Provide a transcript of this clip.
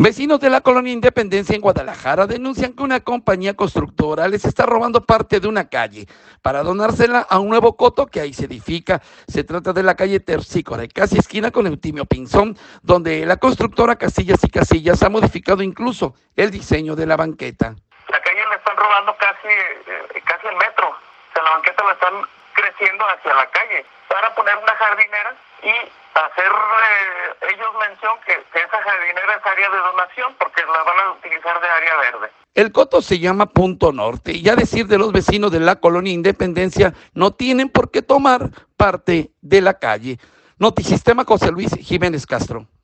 Vecinos de la colonia Independencia en Guadalajara denuncian que una compañía constructora les está robando parte de una calle para donársela a un nuevo coto que ahí se edifica. Se trata de la calle Terpsícore, casi esquina con Eutimio Pinzón, donde la constructora Casillas y Casillas ha modificado incluso el diseño de la banqueta. La calle le están robando casi el metro. O sea, la banqueta la están creciendo hacia la calle para poner una jardinera y hacer ellos mención que esa jardinera es área de donación porque la van a utilizar de área verde. El coto se llama Punto Norte y a decir de los vecinos de la colonia Independencia no tienen por qué tomar parte de la calle. Notisistema José Luis Jiménez Castro.